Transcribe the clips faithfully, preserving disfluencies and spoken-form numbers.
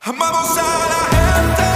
Amamos a la gente.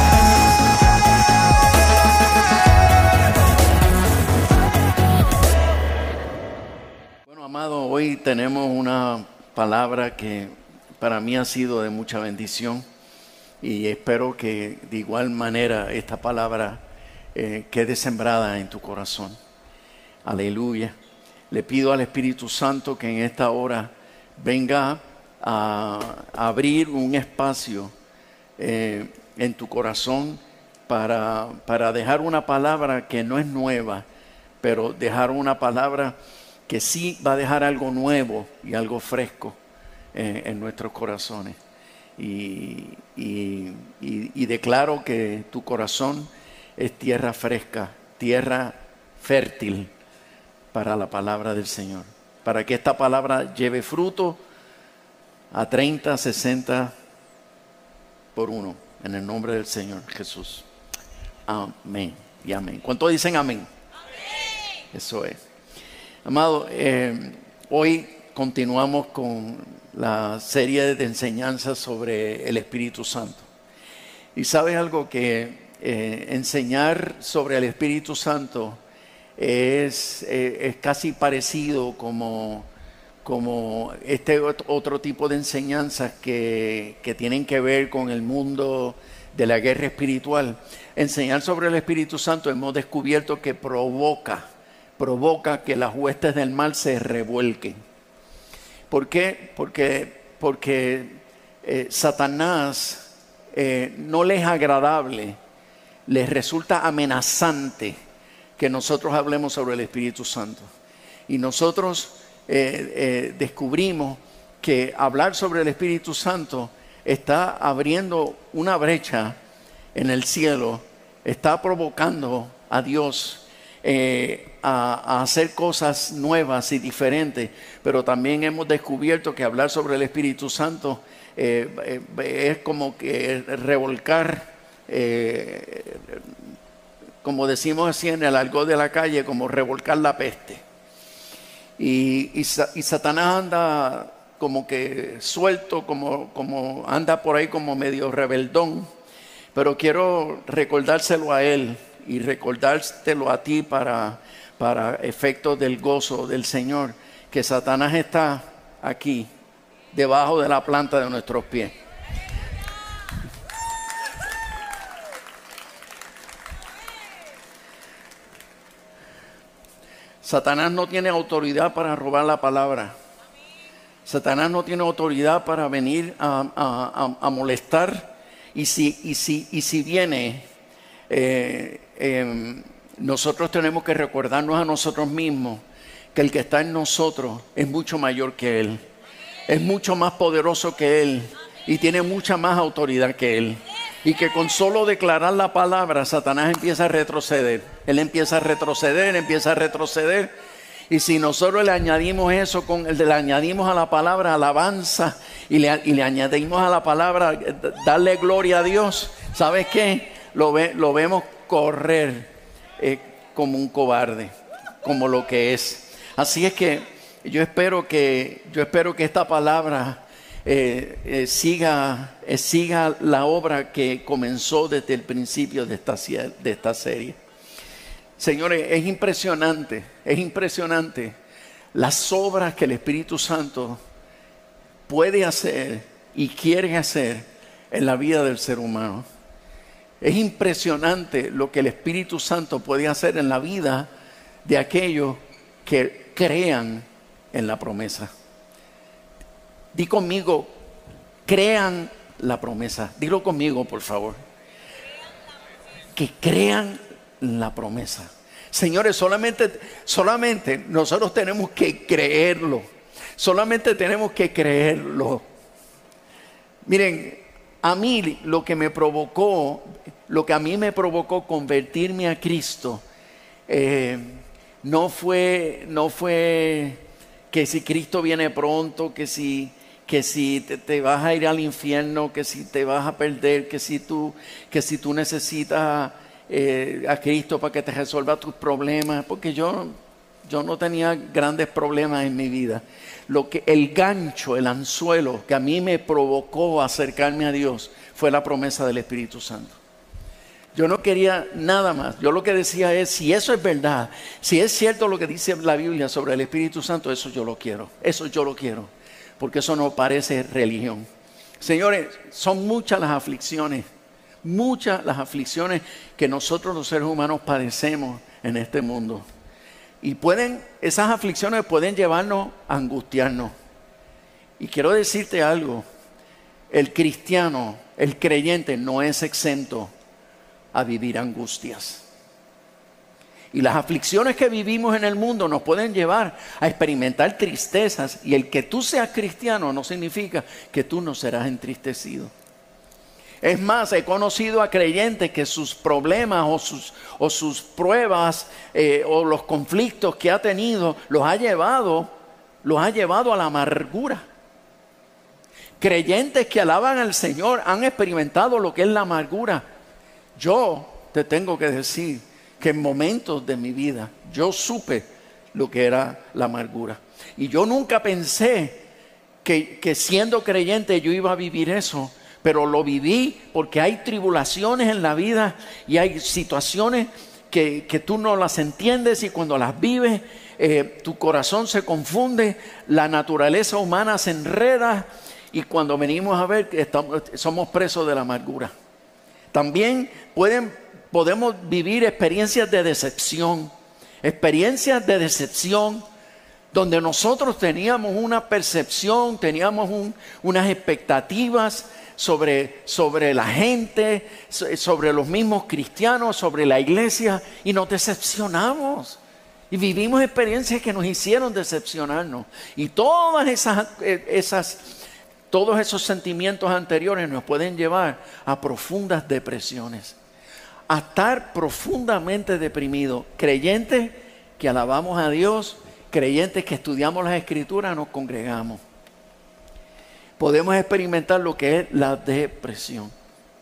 Bueno, amado, hoy tenemos una palabra que para mí ha sido de mucha bendición y espero que de igual manera esta palabra eh, quede sembrada en tu corazón. Aleluya. Le pido al Espíritu Santo que en esta hora venga a abrir un espacio eh, en tu corazón para, para dejar una palabra que no es nueva, pero dejar una palabra que sí va a dejar algo nuevo y algo fresco eh, en nuestros corazones. Y, y, y, y declaro que tu corazón es tierra fresca, tierra fértil para la palabra del Señor, para que esta palabra lleve fruto a treinta, sesenta por uno, en el nombre del Señor Jesús. Amén y amén. ¿Cuántos dicen amén? Amén. Eso es. Amado, eh, hoy continuamos con la serie de enseñanzas sobre el Espíritu Santo. Y sabes algo, que eh, enseñar sobre el Espíritu Santo es, eh, es casi parecido como... como este otro tipo de enseñanzas que, que tienen que ver con el mundo de la guerra espiritual. Enseñar sobre el Espíritu Santo hemos descubierto que provoca, provoca que las huestes del mal se revuelquen. ¿Por qué? Porque, porque eh, Satanás eh, no le es agradable, les resulta amenazante que nosotros hablemos sobre el Espíritu Santo. Y nosotros Eh, eh, descubrimos que hablar sobre el Espíritu Santo está abriendo una brecha en el cielo, está provocando a Dios eh, a, a hacer cosas nuevas y diferentes, pero también hemos descubierto que hablar sobre el Espíritu Santo eh, eh, es como que revolcar, eh, como decimos así en el argot de la calle, como revolcar la peste. Y, y, y Satanás anda como que suelto, como, como anda por ahí como medio rebeldón. Pero quiero recordárselo a él y recordártelo a ti para, para efectos del gozo del Señor, que Satanás está aquí, debajo de la planta de nuestros pies. Satanás no tiene autoridad para robar la palabra. Satanás no tiene autoridad para venir a, a, a, a molestar. Y si, y, si, y si viene, eh, eh, nosotros tenemos que recordarnos a nosotros mismos que el que está en nosotros es mucho mayor que Él. Es mucho más poderoso que Él y tiene mucha más autoridad que Él. Y que con solo declarar la palabra, Satanás empieza a retroceder. Él empieza a retroceder, empieza a retroceder. Y si nosotros le añadimos eso, con, le añadimos a la palabra alabanza y le, y le añadimos a la palabra darle gloria a Dios, ¿sabes qué? Lo, ve, lo vemos correr eh, como un cobarde, como lo que es. Así es que yo espero que, yo espero que esta palabra Eh, eh, siga, eh, siga la obra que comenzó desde el principio de esta, de esta serie. Señores, es impresionante, es impresionante las obras que el Espíritu Santo puede hacer y quiere hacer en la vida del ser humano. Es impresionante lo que el Espíritu Santo puede hacer en la vida de aquellos que crean en la promesa. Di conmigo, crean la promesa. Dilo conmigo, por favor. Que crean la promesa. Señores, solamente, solamente nosotros tenemos que creerlo. Solamente tenemos que creerlo. Miren, a mí lo que me provocó, lo que a mí me provocó convertirme a Cristo, eh, no fue, no fue que si Cristo viene pronto, que si que si te, te vas a ir al infierno, que si te vas a perder, que si tú, que si tú necesitas eh, a Cristo para que te resuelva tus problemas, porque yo, yo no tenía grandes problemas en mi vida. Lo que, el gancho, el anzuelo que a mí me provocó acercarme a Dios fue la promesa del Espíritu Santo. Yo no quería nada más. Yo lo que decía es, si eso es verdad, si es cierto lo que dice la Biblia sobre el Espíritu Santo, eso yo lo quiero. Eso yo lo quiero. Porque eso no parece religión. Señores, son muchas las aflicciones. Muchas las aflicciones que nosotros los seres humanos padecemos en este mundo. Y pueden, esas aflicciones pueden llevarnos a angustiarnos. Y quiero decirte algo. El cristiano, el creyente no es exento a vivir angustias. Y las aflicciones que vivimos en el mundo nos pueden llevar a experimentar tristezas. Y el que tú seas cristiano no significa que tú no serás entristecido. Es más, he conocido a creyentes que sus problemas o sus, o sus pruebas eh, o los conflictos que ha tenido los ha llevado, los ha llevado a la amargura. Creyentes que alaban al Señor han experimentado lo que es la amargura. Yo te tengo que decir que en momentos de mi vida yo supe lo que era la amargura. Y yo nunca pensé que, que siendo creyente yo iba a vivir eso, pero lo viví porque hay tribulaciones en la vida y hay situaciones que, que tú no las entiendes, y cuando las vives eh, tu corazón se confunde, la naturaleza humana se enreda, y cuando venimos a ver estamos, somos presos de la amargura. También pueden, podemos vivir experiencias de decepción, experiencias de decepción donde nosotros teníamos una percepción, teníamos un, unas expectativas sobre, sobre la gente, sobre los mismos cristianos, sobre la iglesia, y nos decepcionamos. Y vivimos experiencias que nos hicieron decepcionarnos. Y todas esas, esas Todos esos sentimientos anteriores nos pueden llevar a profundas depresiones, a estar profundamente deprimidos. Creyentes que alabamos a Dios, creyentes que estudiamos las Escrituras, nos congregamos. Podemos experimentar lo que es la depresión.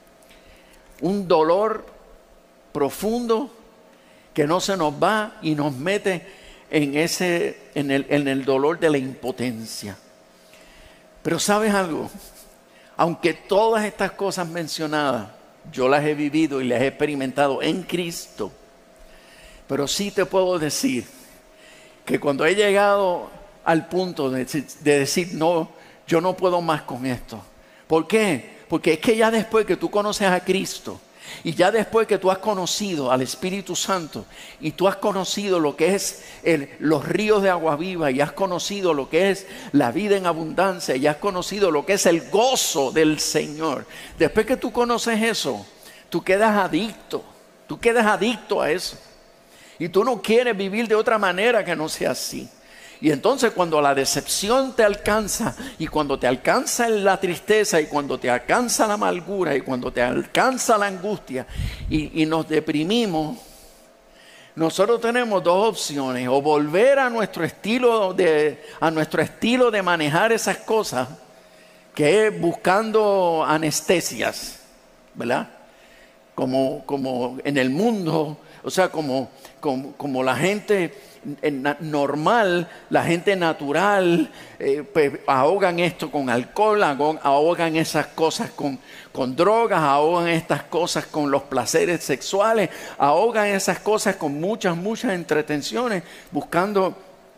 Un dolor profundo que no se nos va y nos mete en, ese, en, el, en el dolor de la impotencia. Pero ¿sabes algo? Aunque todas estas cosas mencionadas yo las he vivido y las he experimentado en Cristo, pero sí te puedo decir que cuando he llegado al punto de, de decir no, yo no puedo más con esto. ¿Por qué? Porque es que ya después que tú conoces a Cristo, y ya después que tú has conocido al Espíritu Santo, y tú has conocido lo que es el, los ríos de agua viva, y has conocido lo que es la vida en abundancia, y has conocido lo que es el gozo del Señor, después que tú conoces eso, tú quedas adicto, tú quedas adicto a eso, y tú no quieres vivir de otra manera que no sea así. Y entonces cuando la decepción te alcanza, y cuando te alcanza la tristeza, y cuando te alcanza la amargura, y cuando te alcanza la angustia, y, y nos deprimimos, nosotros tenemos dos opciones: o volver a nuestro estilo de, a nuestro estilo de manejar esas cosas, que es buscando anestesias, ¿verdad? Como, como en el mundo, o sea, como, como, como la gente normal, la gente natural, eh, pues ahogan esto con alcohol, ahogan esas cosas con, con drogas, ahogan estas cosas con los placeres sexuales, ahogan esas cosas con muchas, muchas entretenciones, buscando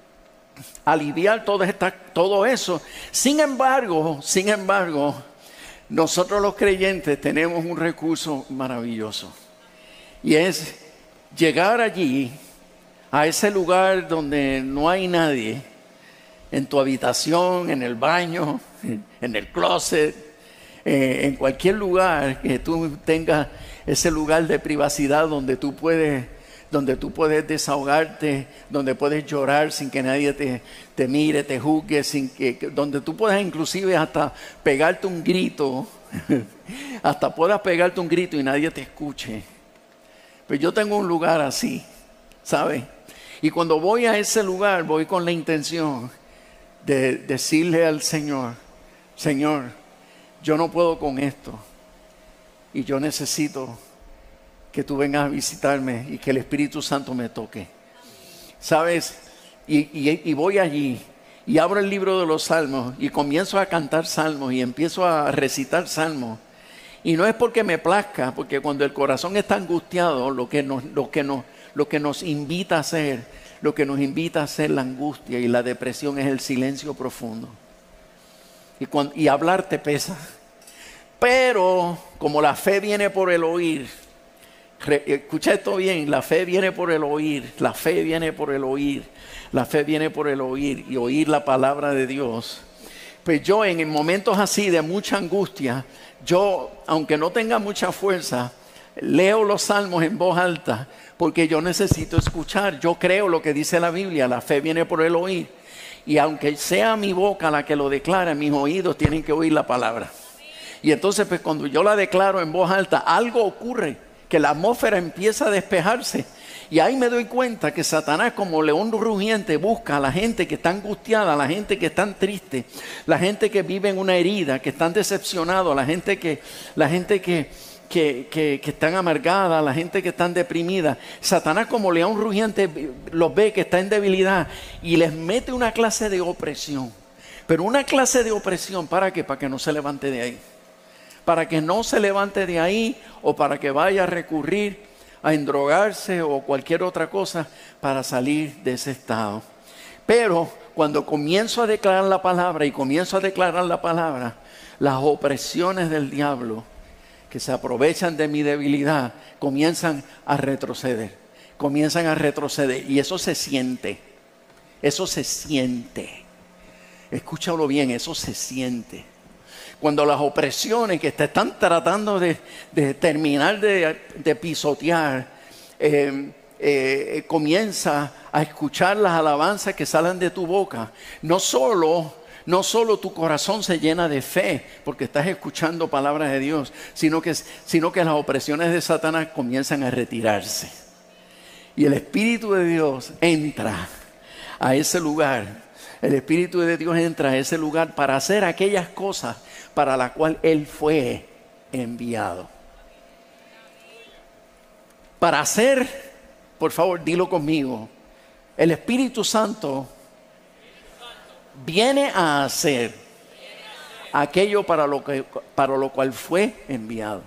aliviar todo, esta, todo eso. Sin embargo, sin embargo, nosotros los creyentes tenemos un recurso maravilloso, y es llegar allí, a ese lugar donde no hay nadie, en tu habitación, en el baño, en el closet, eh, en cualquier lugar que tú tengas ese lugar de privacidad donde tú puedes, donde tú puedes desahogarte, donde puedes llorar sin que nadie te, te mire, te juzgue, sin que, donde tú puedas inclusive hasta pegarte un grito, hasta puedas pegarte un grito y nadie te escuche. Pues yo tengo un lugar así, ¿sabes? Y cuando voy a ese lugar, voy con la intención de decirle al Señor: Señor, yo no puedo con esto, y yo necesito que tú vengas a visitarme y que el Espíritu Santo me toque. ¿Sabes? y, y, y voy allí y abro el libro de los salmos y comienzo a cantar salmos y empiezo a recitar salmos. Y no es porque me plazca, porque cuando el corazón está angustiado, lo que nos, lo que nos, lo que nos invita a hacer, lo que nos invita a hacer la angustia y la depresión es el silencio profundo. Y, cuando, y hablar te pesa. Pero como la fe viene por el oír, re, escucha esto bien, la fe viene por el oír, la fe viene por el oír, la fe viene por el oír y oír la palabra de Dios. Pues yo en momentos así de mucha angustia, yo, aunque no tenga mucha fuerza, leo los salmos en voz alta porque yo necesito escuchar. Yo creo lo que dice la Biblia, la fe viene por el oír. Y aunque sea mi boca la que lo declara, mis oídos tienen que oír la palabra. Y entonces pues cuando yo la declaro en voz alta, algo ocurre, que la atmósfera empieza a despejarse. Y ahí me doy cuenta que Satanás, como león rugiente, busca a la gente que está angustiada, a la gente que está triste, la gente que vive en una herida, que están decepcionados, la gente que, la gente que, que, que, que están amargada, la gente que están deprimida. Satanás, como león rugiente, los ve que está en debilidad y les mete una clase de opresión. Pero una clase de opresión, ¿para qué? Para que no se levante de ahí. Para que no se levante de ahí o para que vaya a recurrir a endrogarse o cualquier otra cosa para salir de ese estado. Pero cuando comienzo a declarar la palabra y comienzo a declarar la palabra, las opresiones del diablo que se aprovechan de mi debilidad comienzan a retroceder, comienzan a retroceder y eso se siente, eso se siente. Escúchalo bien, eso se siente. Cuando las opresiones que te están tratando de, de terminar de, de pisotear, eh, eh, comienza a escuchar las alabanzas que salen de tu boca. No solo, no solo tu corazón se llena de fe porque estás escuchando palabras de Dios, sino que, sino que las opresiones de Satanás comienzan a retirarse. Y el Espíritu de Dios entra a ese lugar. El Espíritu de Dios entra a ese lugar para hacer aquellas cosas para las cuales Él fue enviado. Para hacer, por favor, dilo conmigo, el Espíritu Santo viene a hacer aquello para lo que, para lo cual fue enviado.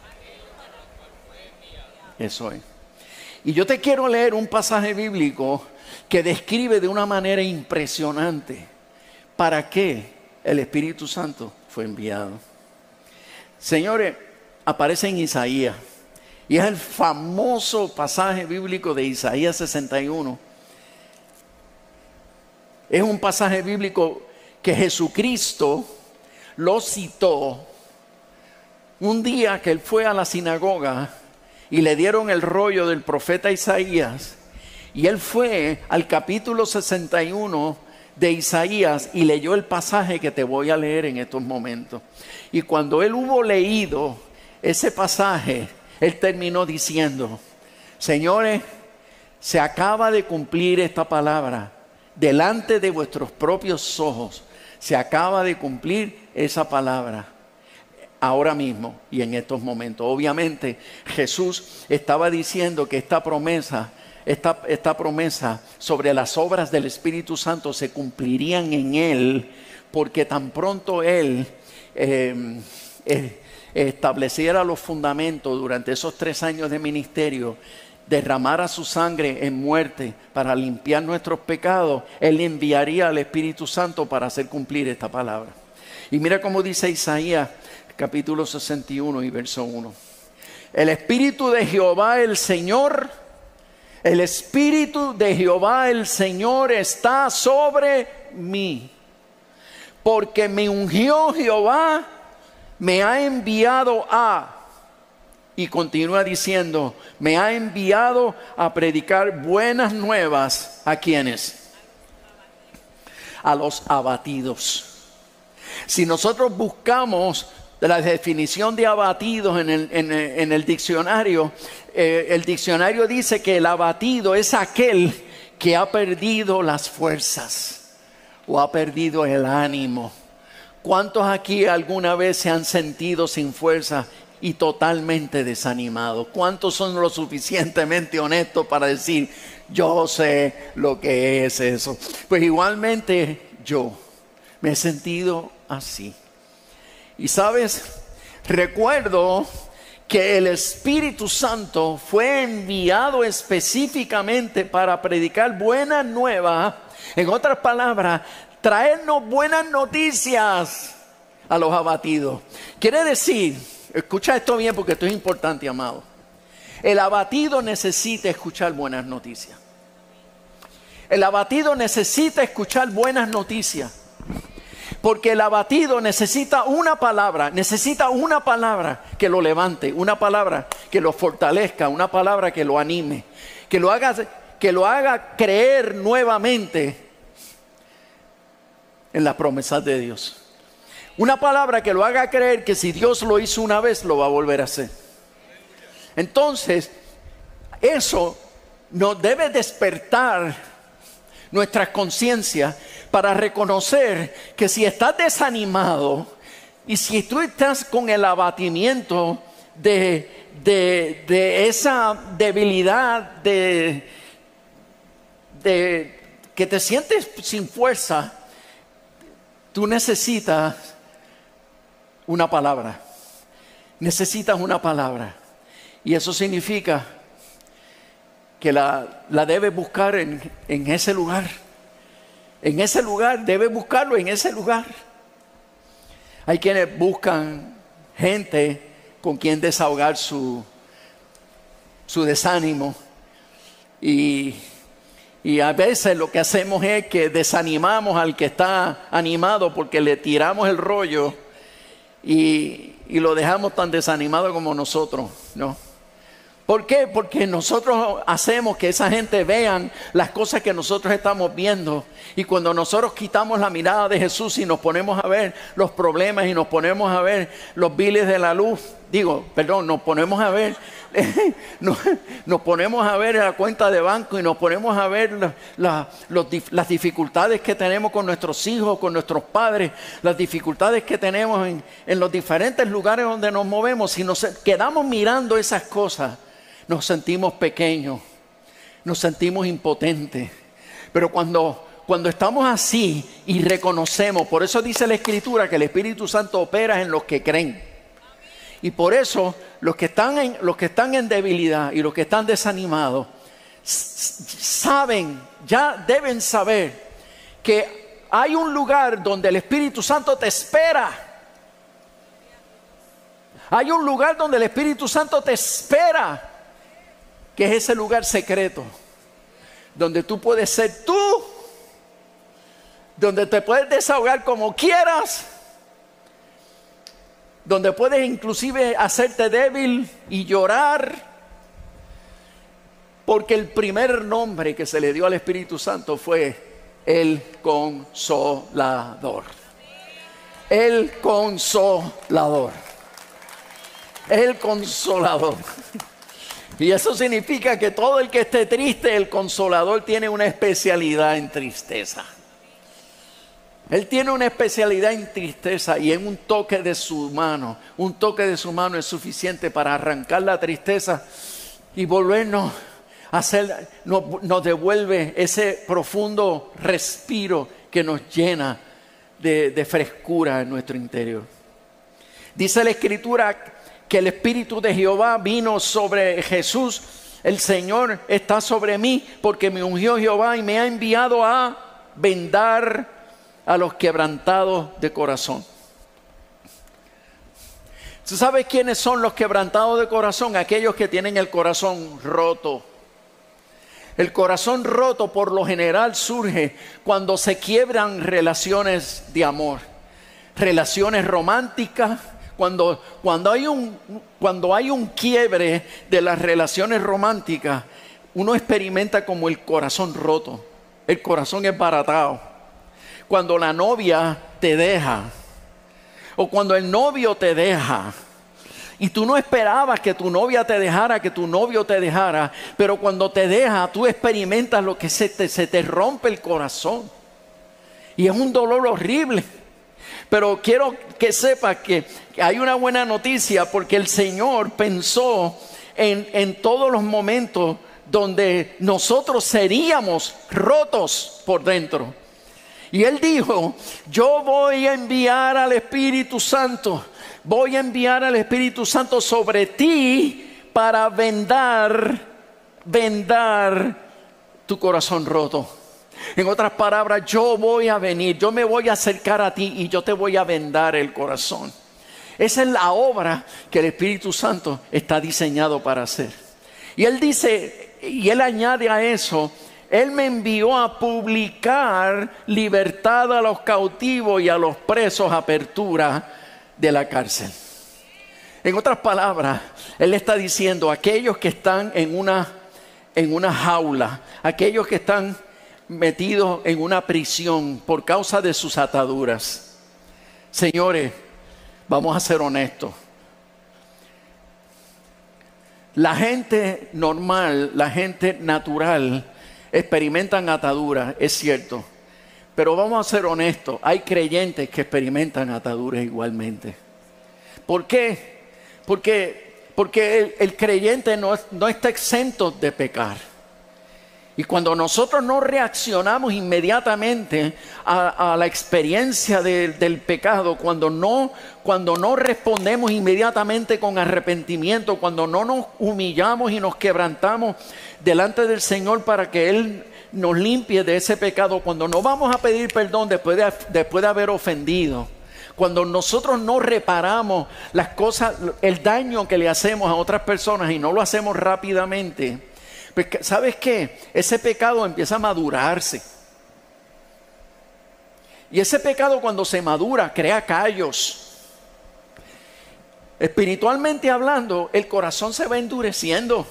Eso es. Y yo te quiero leer un pasaje bíblico que describe de una manera impresionante para qué el Espíritu Santo fue enviado. Señores, aparece en Isaías y es el famoso pasaje bíblico de Isaías sesenta y uno. Es un pasaje bíblico que Jesucristo lo citó un día que él fue a la sinagoga y le dieron el rollo del profeta Isaías. Y él fue al capítulo sesenta y uno de Isaías y leyó el pasaje que te voy a leer en estos momentos. Y cuando él hubo leído ese pasaje, él terminó diciendo: señores, se acaba de cumplir esta palabra delante de vuestros propios ojos. Se acaba de cumplir esa palabra ahora mismo y en estos momentos. Obviamente Jesús estaba diciendo que esta promesa Esta, esta promesa sobre las obras del Espíritu Santo se cumplirían en Él, porque tan pronto Él eh, eh, estableciera los fundamentos durante esos tres años de ministerio, derramara su sangre en muerte para limpiar nuestros pecados, Él enviaría al Espíritu Santo para hacer cumplir esta palabra. Y mira cómo dice Isaías capítulo sesenta y uno y verso uno. El Espíritu de Jehová el Señor El Espíritu de Jehová el Señor está sobre mí, porque me ungió Jehová, me ha enviado a, y continúa diciendo, me ha enviado a predicar buenas nuevas a quienes, a los abatidos. Si nosotros buscamos la definición de abatidos en el, en el, en el diccionario, eh, el diccionario dice que el abatido es aquel que ha perdido las fuerzas o ha perdido el ánimo. ¿Cuántos aquí alguna vez se han sentido sin fuerza y totalmente desanimados? ¿Cuántos son lo suficientemente honestos para decir, Yo sé lo que es eso. Pues igualmente yo me he sentido así. Y sabes, recuerdo que el Espíritu Santo fue enviado específicamente para predicar buenas nuevas. En otras palabras, traernos buenas noticias a los abatidos. Quiere decir, escucha esto bien porque esto es importante, amado. El abatido necesita escuchar buenas noticias. El abatido necesita escuchar buenas noticias. Porque el abatido necesita una palabra, necesita una palabra que lo levante, una palabra que lo fortalezca, una palabra que lo anime, que lo haga, que lo haga creer nuevamente en las promesas de Dios. Una palabra que lo haga creer que si Dios lo hizo una vez, lo va a volver a hacer. Entonces, eso nos debe despertar nuestras conciencias para reconocer que si estás desanimado y si tú estás con el abatimiento de, de, de esa debilidad, de, de que te sientes sin fuerza, tú necesitas una palabra. Necesitas una palabra. Y eso significa que la, la debes buscar en, en ese lugar. En ese lugar, debes buscarlo en ese lugar. Hay quienes buscan gente con quien desahogar su, su desánimo. Y, y a veces lo que hacemos es que desanimamos al que está animado porque le tiramos el rollo y, y lo dejamos tan desanimado como nosotros, ¿no? ¿Por qué? Porque nosotros hacemos que esa gente vean las cosas que nosotros estamos viendo. Y cuando nosotros quitamos la mirada de Jesús y nos ponemos a ver los problemas y nos ponemos a ver los biles de la luz, digo, perdón, nos ponemos a ver, nos, nos ponemos a ver la cuenta de banco y nos ponemos a ver la, la, los, las dificultades que tenemos con nuestros hijos, con nuestros padres, las dificultades que tenemos en, en los diferentes lugares donde nos movemos. Si nos quedamos mirando esas cosas, nos sentimos pequeños, nos sentimos impotentes. Pero cuando, cuando estamos así y reconocemos, por eso dice la Escritura que el Espíritu Santo opera en los que creen. Y por eso los que están en, los que están en debilidad y los que están desanimados saben, ya deben saber que hay un lugar donde el Espíritu Santo te espera. Hay un lugar donde el Espíritu Santo te espera, que es ese lugar secreto, donde tú puedes ser tú, donde te puedes desahogar como quieras, donde puedes inclusive hacerte débil y llorar, porque el primer nombre que se le dio al Espíritu Santo fue el Consolador. El Consolador. El Consolador. Y eso significa que todo el que esté triste, el Consolador tiene una especialidad en tristeza. Él tiene una especialidad en tristeza y en un toque de su mano. Un toque de su mano es suficiente para arrancar la tristeza y volvernos a hacer, nos, nos devuelve ese profundo respiro que nos llena de, de frescura en nuestro interior. Dice la Escritura que el Espíritu de Jehová vino sobre Jesús. El Señor está sobre mí porque me ungió Jehová y me ha enviado a vendar a los quebrantados de corazón. ¿Tú sabes quiénes son los quebrantados de corazón? Aquellos que tienen el corazón roto. El corazón roto por lo general surge cuando se quiebran relaciones de amor, relaciones románticas. Cuando, cuando, hay un, cuando hay un quiebre de las relaciones románticas, uno experimenta como el corazón roto, el corazón esbaratado. Cuando la novia te deja, o cuando el novio te deja, y tú no esperabas que tu novia te dejara, que tu novio te dejara, pero cuando te deja, tú experimentas lo que se te, se te rompe el corazón. Y es un dolor horrible. Pero quiero que sepas que hay una buena noticia, porque el Señor pensó en, en todos los momentos donde nosotros seríamos rotos por dentro. Y Él dijo, yo voy a enviar al Espíritu Santo, voy a enviar al Espíritu Santo sobre ti para vendar, vendar tu corazón roto. En otras palabras, yo voy a venir, yo me voy a acercar a ti y yo te voy a vendar el corazón. Esa es la obra que el Espíritu Santo está diseñado para hacer. Y Él dice, y Él añade a eso, Él me envió a publicar libertad a los cautivos y a los presos, apertura de la cárcel. En otras palabras, Él está diciendo, aquellos que están en una, en una jaula, aquellos que están metidos en una prisión por causa de sus ataduras. Señores, vamos a ser honestos. La gente normal, la gente natural, experimentan ataduras, es cierto. Pero vamos a ser honestos, hay creyentes que experimentan ataduras igualmente. ¿Por qué? Porque, porque el, el creyente no, no está exento de pecar. Y cuando nosotros no reaccionamos inmediatamente a, a la experiencia de, del pecado, cuando no, cuando no respondemos inmediatamente con arrepentimiento, cuando no nos humillamos y nos quebrantamos delante del Señor para que Él nos limpie de ese pecado, cuando no vamos a pedir perdón después de, después de haber ofendido, cuando nosotros no reparamos las cosas, el daño que le hacemos a otras personas y no lo hacemos rápidamente, ¿sabes qué? Ese pecado empieza a madurarse. Y ese pecado, cuando se madura, crea callos. Espiritualmente hablando, el corazón se va endureciendo.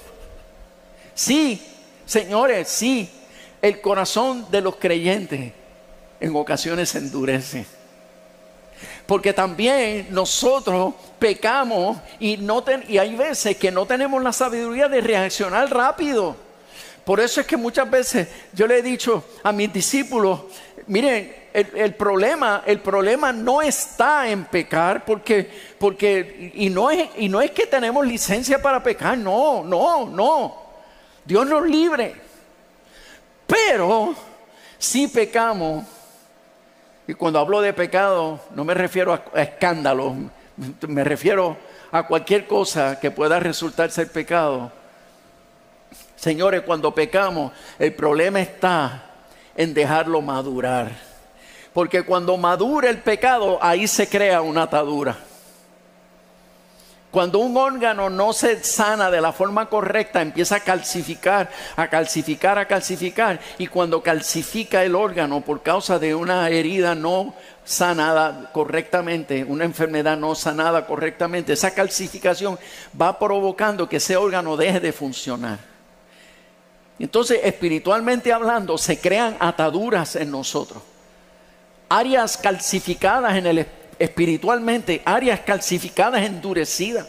Sí, señores, sí. El corazón de los creyentes en ocasiones se endurece. Porque también nosotros pecamos y, no ten, y hay veces que no tenemos la sabiduría de reaccionar rápido. Por eso es que muchas veces yo le he dicho a mis discípulos, miren, el, el problema, el problema no está en pecar, porque, porque y, no es, y no es que tenemos licencia para pecar, no, no, no. Dios nos libre. Pero si pecamos, y cuando hablo de pecado no me refiero a, a escándalos, me refiero a cualquier cosa que pueda resultar ser pecado. Señores, cuando pecamos, el problema está en dejarlo madurar. Porque cuando madura el pecado, ahí se crea una atadura. Cuando un órgano no se sana de la forma correcta, empieza a calcificar, a calcificar, a calcificar. Y cuando calcifica el órgano por causa de una herida no sanada correctamente, una enfermedad no sanada correctamente, esa calcificación va provocando que ese órgano deje de funcionar. Entonces, espiritualmente hablando, se crean ataduras en nosotros. Áreas calcificadas en el espíritu. Espiritualmente, áreas calcificadas, endurecidas.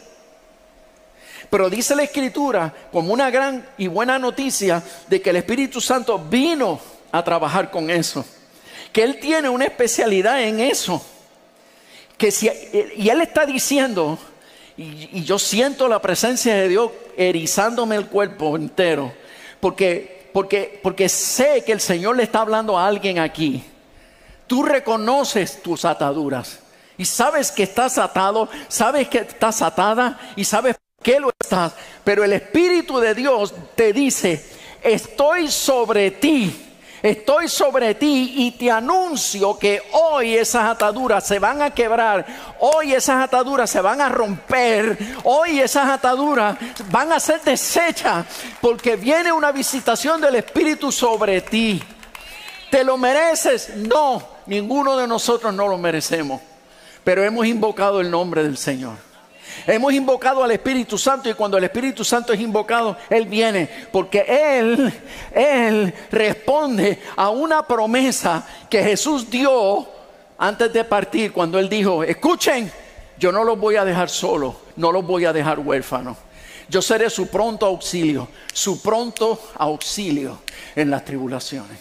Pero dice la Escritura, como una gran y buena noticia, de que el Espíritu Santo vino a trabajar con eso, que Él tiene una especialidad en eso, que si, y Él está diciendo, y, y yo siento la presencia de Dios erizándome el cuerpo entero, porque, porque, porque sé que el Señor le está hablando a alguien aquí. Tú reconoces tus ataduras y sabes que estás atado, sabes que estás atada y sabes por qué lo estás. Pero el Espíritu de Dios te dice, estoy sobre ti, estoy sobre ti y te anuncio que hoy esas ataduras se van a quebrar, hoy esas ataduras se van a romper, hoy esas ataduras van a ser deshechas porque viene una visitación del Espíritu sobre ti. ¿Te lo mereces? No, ninguno de nosotros no lo merecemos. Pero hemos invocado el nombre del Señor. Hemos invocado al Espíritu Santo y cuando el Espíritu Santo es invocado, Él viene. Porque Él, Él responde a una promesa que Jesús dio antes de partir. Cuando Él dijo, escuchen, yo no los voy a dejar solos, no los voy a dejar huérfanos. Yo seré su pronto auxilio, su pronto auxilio en las tribulaciones.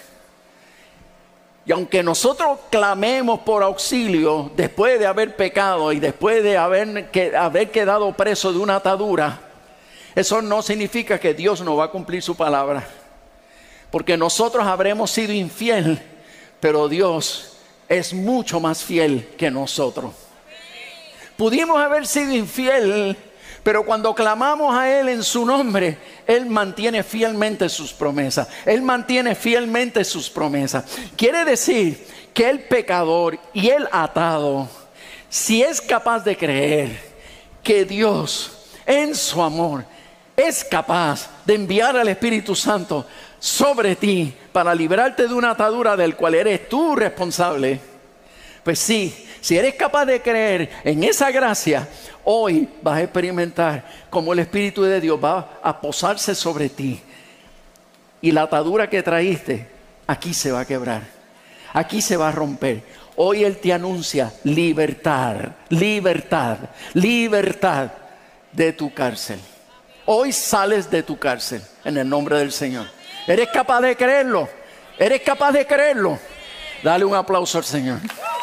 Y aunque nosotros clamemos por auxilio después de haber pecado y después de haber, que, haber quedado preso de una atadura, Eso no significa que Dios no va a cumplir su palabra, porque nosotros habremos sido infiel, pero Dios es mucho más fiel que nosotros. Pudimos haber sido infiel, pero cuando clamamos a Él en su nombre, Él mantiene fielmente sus promesas. Él mantiene fielmente sus promesas. Quiere decir que el pecador y el atado, si es capaz de creer que Dios en su amor es capaz de enviar al Espíritu Santo sobre ti para librarte de una atadura del cual eres tú responsable, pues sí, si eres capaz de creer en esa gracia, hoy vas a experimentar cómo el Espíritu de Dios va a posarse sobre ti. Y la atadura que traíste, aquí se va a quebrar. Aquí se va a romper. Hoy Él te anuncia libertad, libertad, libertad de tu cárcel. Hoy sales de tu cárcel en el nombre del Señor. ¿Eres capaz de creerlo? ¿Eres capaz de creerlo? Dale un aplauso al Señor.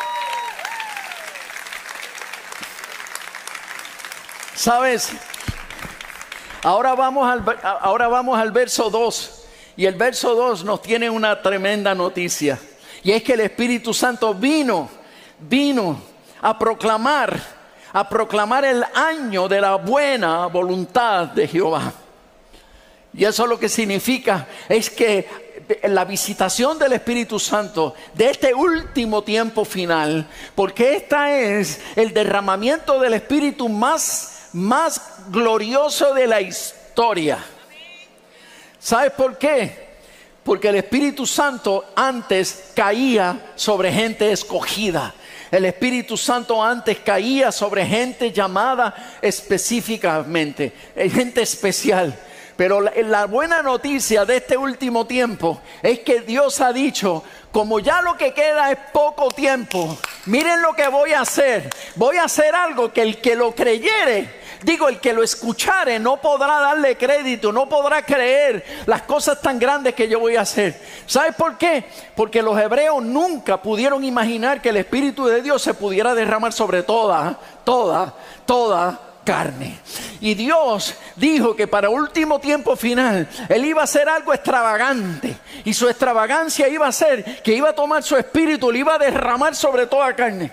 ¿Sabes? Ahora vamos al, ahora vamos al verso dos. Y el verso dos nos tiene una tremenda noticia. Y es que el Espíritu Santo vino, vino a proclamar, a proclamar el año de la buena voluntad de Jehová. Y eso lo que significa es que la visitación del Espíritu Santo de este último tiempo final, porque esta es el derramamiento del Espíritu más, más glorioso de la historia. ¿Sabes por qué? Porque el Espíritu Santo antes caía sobre gente escogida. El Espíritu Santo antes caía sobre gente llamada específicamente, gente especial. Pero la, la buena noticia de este último tiempo es que Dios ha dicho, como ya lo que queda es poco tiempo, miren lo que voy a hacer. Voy a hacer algo que el que lo creyere, digo, el que lo escuchare no podrá darle crédito, no podrá creer las cosas tan grandes que yo voy a hacer. ¿Sabes por qué? Porque los hebreos nunca pudieron imaginar que el Espíritu de Dios se pudiera derramar sobre toda, toda, toda carne. Y Dios dijo que para último tiempo final Él iba a hacer algo extravagante, y su extravagancia iba a ser que iba a tomar su Espíritu, lo iba a derramar sobre toda carne.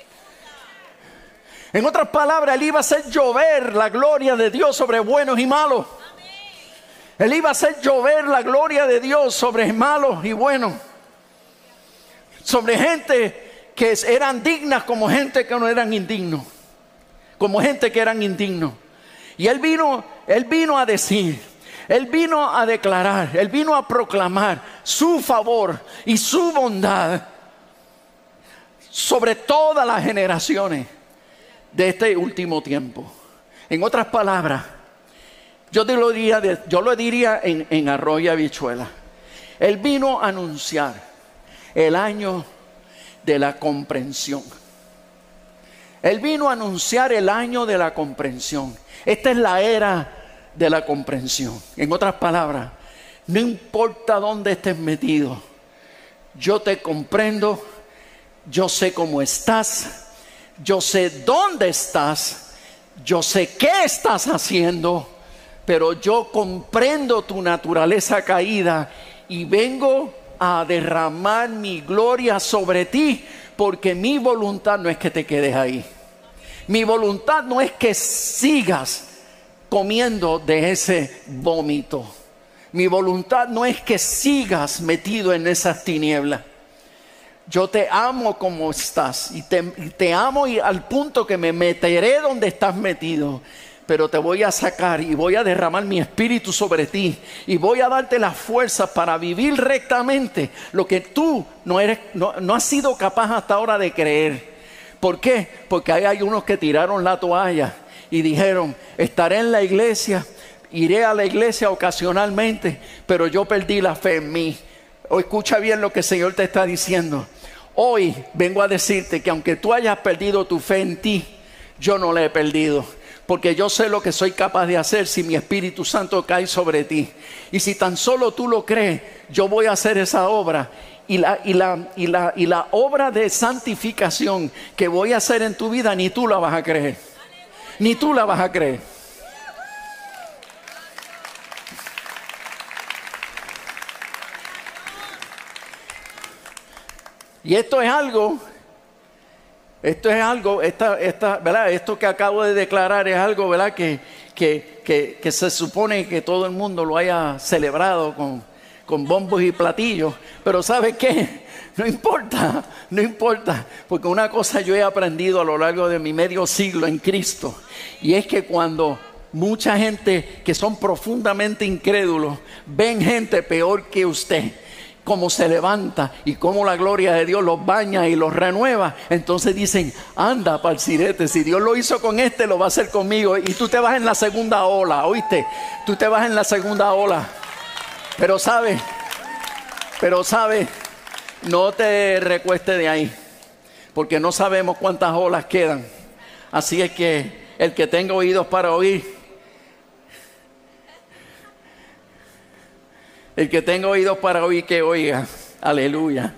En otras palabras, Él iba a hacer llover la gloria de Dios sobre buenos y malos. Él iba a hacer llover la gloria de Dios sobre malos y buenos, sobre gente que eran dignas como gente que no eran indignos, como gente que eran indignos. Y Él vino, Él vino a decir, Él vino a declarar, Él vino a proclamar su favor y su bondad sobre todas las generaciones de este último tiempo. En otras palabras, yo te lo diría, yo lo diría en, en arroz y habichuela. Él vino a anunciar el año de la comprensión. Él vino a anunciar el año de la comprensión. Esta es la era de la comprensión. En otras palabras, no importa dónde estés metido, yo te comprendo, yo sé cómo estás, yo sé dónde estás, yo sé qué estás haciendo, pero yo comprendo tu naturaleza caída y vengo a derramar mi gloria sobre ti, porque mi voluntad no es que te quedes ahí. Mi voluntad no es que sigas comiendo de ese vómito. Mi voluntad no es que sigas metido en esas tinieblas. Yo te amo como estás y te, y te amo y al punto que me meteré donde estás metido, pero te voy a sacar y voy a derramar mi espíritu sobre ti y voy a darte las fuerzas para vivir rectamente lo que tú no eres, no, no has sido capaz hasta ahora de creer. ¿Por qué? Porque ahí hay unos que tiraron la toalla y dijeron, estaré en la iglesia, iré a la iglesia ocasionalmente, pero yo perdí la fe en mí. O escucha bien lo que el Señor te está diciendo. Hoy vengo a decirte que aunque tú hayas perdido tu fe en ti, yo no la he perdido. Porque yo sé lo que soy capaz de hacer si mi Espíritu Santo cae sobre ti. Y si tan solo tú lo crees, yo voy a hacer esa obra. Y la, y, la, y, la, y la obra de santificación que voy a hacer en tu vida, ni tú la vas a creer. Ni tú la vas a creer. Y esto es algo, esto es algo, esta, esta, ¿verdad? Esto que acabo de declarar es algo, ¿verdad? Que, que, que, que se supone que todo el mundo lo haya celebrado con, con bombos y platillos. Pero ¿sabe qué? No importa, no importa. Porque una cosa yo he aprendido a lo largo de mi medio siglo en Cristo. Y es que cuando mucha gente que son profundamente incrédulos ven gente peor que usted, cómo se levanta y cómo la gloria de Dios los baña y los renueva, entonces dicen, anda parcirete, si Dios lo hizo con este, lo va a hacer conmigo. Y tú te vas en la segunda ola, ¿oíste? Tú te vas en la segunda ola. Pero sabe, pero sabe, no te recuestes de ahí, porque no sabemos cuántas olas quedan. Así es que el que tenga oídos para oír, El que tenga oídos para oír, que oiga. Aleluya.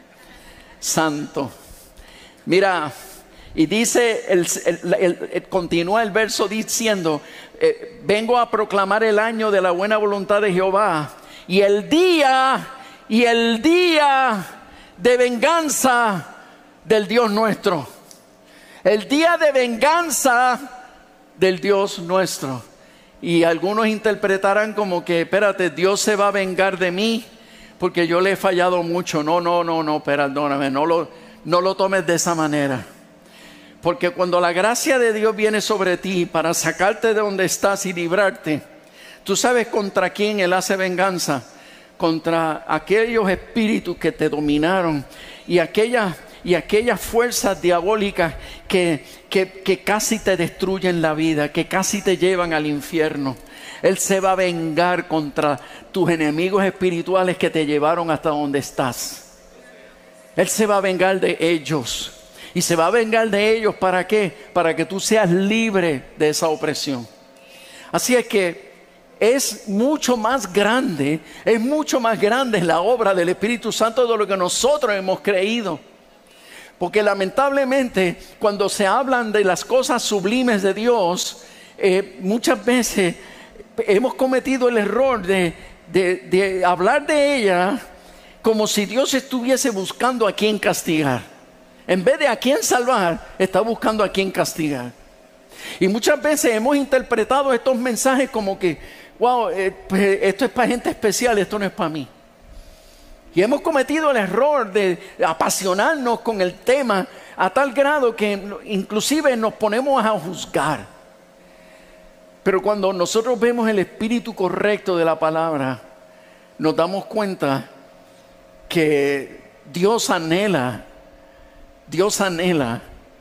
Santo. Mira, y dice, el, el, el, el, continúa el verso diciendo, eh, vengo a proclamar el año de la buena voluntad de Jehová y el día, y el día de venganza del Dios nuestro. El día de venganza del Dios nuestro. Y algunos interpretarán como que, espérate, Dios se va a vengar de mí porque yo le he fallado mucho. No, no, no, no, perdóname, no lo, no lo tomes de esa manera. Porque cuando la gracia de Dios viene sobre ti para sacarte de donde estás y librarte, tú sabes contra quién Él hace venganza. Contra aquellos espíritus que te dominaron y aquellas, y aquellas fuerzas diabólicas que, que, que casi te destruyen la vida, que casi te llevan al infierno. Él se va a vengar contra tus enemigos espirituales que te llevaron hasta donde estás. Él se va a vengar de ellos. Y se va a vengar de ellos, ¿para qué? Para que tú seas libre de esa opresión. Así es que es mucho más grande, es mucho más grande la obra del Espíritu Santo de lo que nosotros hemos creído. Porque lamentablemente cuando se hablan de las cosas sublimes de Dios, eh, muchas veces hemos cometido el error de, de, de hablar de ella como si Dios estuviese buscando a quién castigar. En vez de a quién salvar, está buscando a quién castigar. Y muchas veces hemos interpretado estos mensajes como que, wow, eh, pues esto es para gente especial, esto no es para mí. Y hemos cometido el error de apasionarnos con el tema a tal grado que inclusive nos ponemos a juzgar. Pero cuando nosotros vemos el espíritu correcto de la palabra, nos damos cuenta que Dios anhela, Dios anhela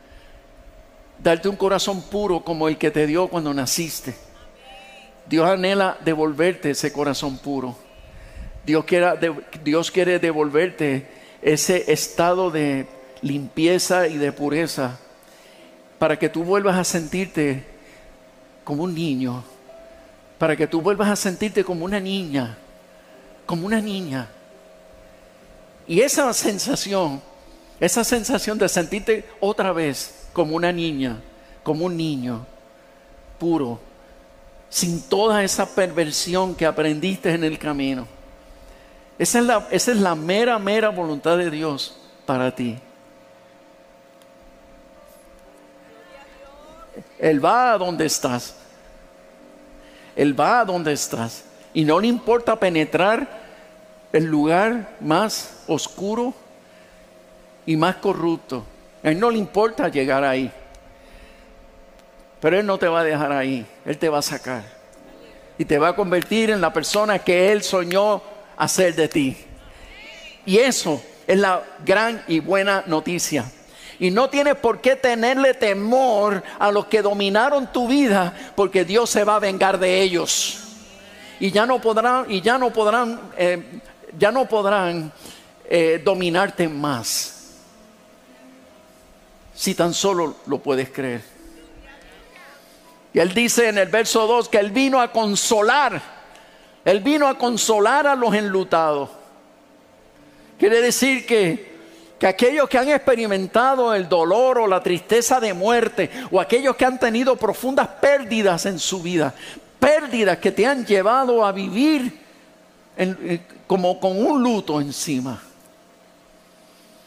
darte un corazón puro como el que te dio cuando naciste. Dios anhela devolverte ese corazón puro. Dios quiere, Dios quiere devolverte ese estado de limpieza y de pureza para que tú vuelvas a sentirte como un niño, para que tú vuelvas a sentirte como una niña, como una niña. Y esa sensación, esa sensación de sentirte otra vez como una niña, como un niño puro, sin toda esa perversión que aprendiste en el camino. Esa es la, esa es la mera, mera voluntad de Dios para ti. Él va a donde estás. Él va a donde estás. Y no le importa penetrar el lugar más oscuro y más corrupto. A Él no le importa llegar ahí. Pero Él no te va a dejar ahí. Él te va a sacar. Y te va a convertir en la persona que Él soñó hacer de ti. Y eso es la gran y buena noticia. Y no tienes por qué tenerle temor a los que dominaron tu vida, porque Dios se va a vengar de ellos. Y ya no podrán, y ya no podrán, eh, ya no podrán eh, dominarte más. Si tan solo lo puedes creer. Y Él dice en el verso dos que Él vino a consolar. Él vino a consolar a los enlutados. Quiere decir que, que aquellos que han experimentado el dolor o la tristeza de muerte, o aquellos que han tenido profundas pérdidas en su vida, pérdidas que te han llevado a vivir en, como con un luto encima.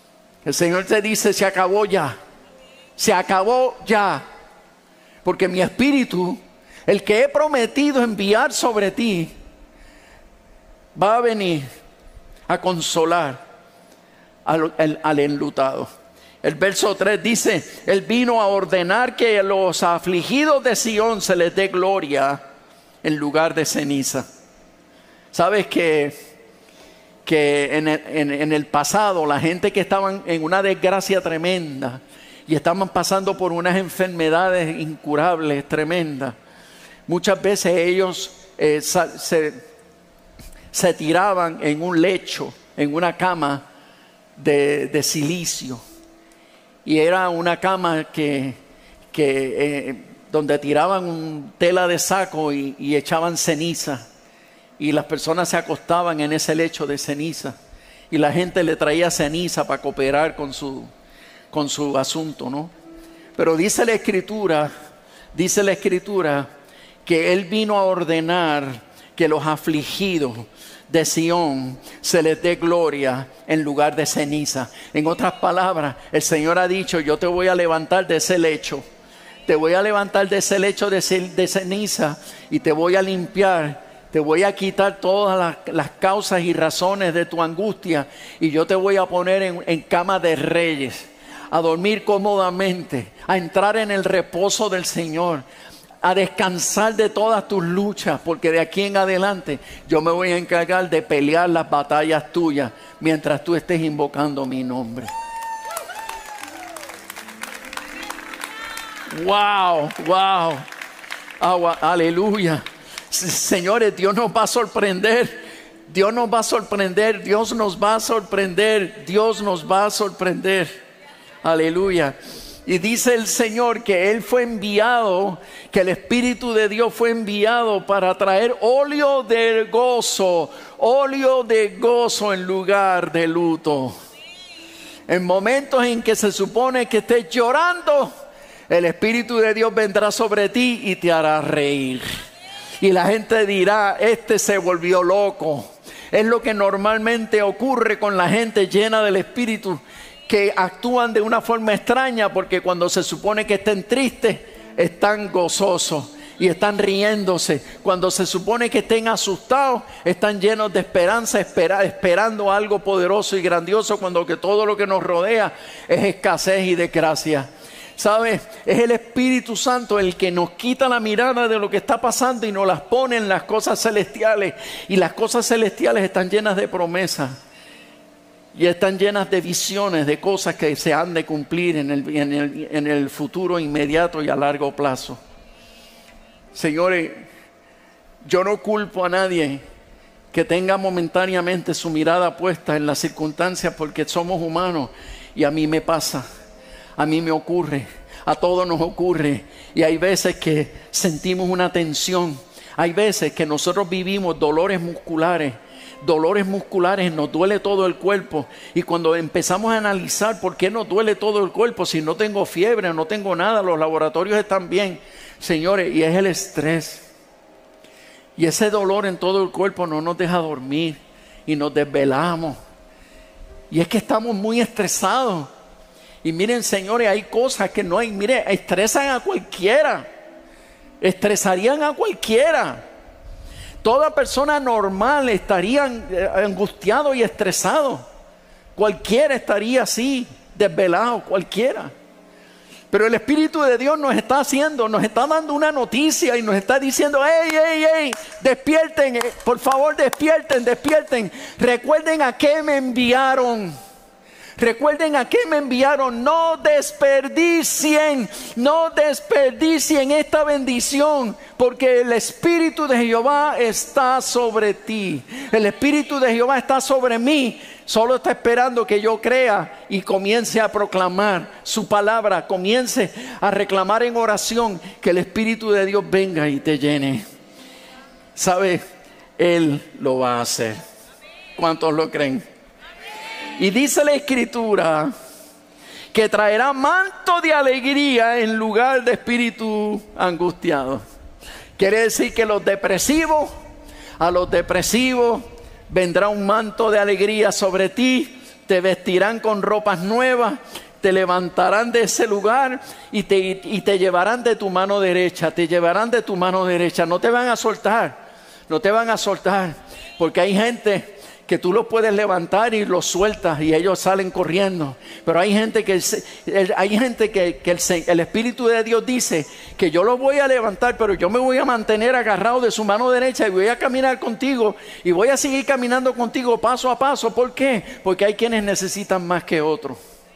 El Señor te dice, se acabó ya. Se acabó ya. Porque mi espíritu, el que he prometido enviar sobre ti, va a venir a consolar al, al, al enlutado. El verso tres dice, Él vino a ordenar que a los afligidos de Sión se les dé gloria en lugar de ceniza. ¿Sabes que, que en, el, en, en el pasado la gente que estaban en una desgracia tremenda y estaban pasando por unas enfermedades incurables, tremendas, muchas veces ellos eh, se, se tiraban en un lecho, en una cama de, de silicio. Y era una cama que, que, eh, donde tiraban un tela de saco y, y echaban ceniza. Y las personas se acostaban en ese lecho de ceniza. Y la gente le traía ceniza para cooperar con su, con su asunto, ¿no? Pero dice la Escritura, dice la Escritura que Él vino a ordenar que los afligidos de Sión se les dé gloria en lugar de ceniza. En otras palabras, el Señor ha dicho, yo te voy a levantar de ese lecho, te voy a levantar de ese lecho de, de ceniza y te voy a limpiar, te voy a quitar todas las, las causas y razones de tu angustia y yo te voy a poner en, en cama de reyes, a dormir cómodamente, a entrar en el reposo del Señor, a descansar de todas tus luchas, porque de aquí en adelante yo me voy a encargar de pelear las batallas tuyas mientras tú estés invocando mi nombre. Wow, wow, oh, aleluya. Señores, Dios nos va a sorprender, Dios nos va a sorprender, Dios nos va a sorprender, Dios nos va a sorprender. Aleluya. Y dice el Señor que Él fue enviado, que el Espíritu de Dios fue enviado para traer óleo de gozo, óleo de gozo en lugar de luto. En momentos en que se supone que estés llorando, el Espíritu de Dios vendrá sobre ti y te hará reír. Y la gente dirá, este se volvió loco. Es lo que normalmente ocurre con la gente llena del Espíritu, que actúan de una forma extraña, porque cuando se supone que estén tristes, están gozosos y están riéndose. Cuando se supone que estén asustados, están llenos de esperanza, espera, esperando algo poderoso y grandioso, cuando que todo lo que nos rodea es escasez y desgracia. ¿Sabes? Es el Espíritu Santo el que nos quita la mirada de lo que está pasando y nos las pone en las cosas celestiales. Y las cosas celestiales están llenas de promesas. Y están llenas de visiones, de cosas que se han de cumplir en el, en el, en el futuro inmediato y a largo plazo. Señores, yo no culpo a nadie que tenga momentáneamente su mirada puesta en las circunstancias, porque somos humanos y a mí me pasa, a mí me ocurre, a todos nos ocurre. Y hay veces que sentimos una tensión, hay veces que nosotros vivimos dolores musculares, dolores musculares, nos duele todo el cuerpo. Y cuando empezamos a analizar por qué nos duele todo el cuerpo, si no tengo fiebre, no tengo nada, los laboratorios están bien, señores, y es el estrés. Y ese dolor en todo el cuerpo no nos deja dormir y nos desvelamos. Y es que estamos muy estresados. Y miren, señores, hay cosas que no hay, miren, estresan a cualquiera, estresarían a cualquiera. Toda persona normal estaría angustiado y estresado. Cualquiera estaría así, desvelado, cualquiera. Pero el Espíritu de Dios nos está haciendo, nos está dando una noticia y nos está diciendo, hey, hey, hey, despierten, por favor despierten, despierten. Recuerden a qué me enviaron. Recuerden a qué me enviaron. No desperdicien, no desperdicien esta bendición, porque el Espíritu de Jehová está sobre ti. El Espíritu de Jehová está sobre mí. Solo está esperando que yo crea y comience a proclamar su palabra, comience a reclamar en oración, que el Espíritu de Dios venga y te llene. ¿Sabe? Él lo va a hacer. ¿Cuántos lo creen? Y dice la Escritura que traerá manto de alegría en lugar de espíritu angustiado. Quiere decir que los depresivos, a los depresivos vendrá un manto de alegría sobre ti, te vestirán con ropas nuevas, te levantarán de ese lugar y te, y te llevarán de tu mano derecha, te llevarán de tu mano derecha. No te van a soltar, no te van a soltar, porque hay gente que tú los puedes levantar y los sueltas y ellos salen corriendo. Pero hay gente que, hay gente que, que el, el Espíritu de Dios dice que yo los voy a levantar, pero yo me voy a mantener agarrado de su mano derecha y voy a caminar contigo y voy a seguir caminando contigo paso a paso. ¿Por qué? Porque hay quienes necesitan más que otros.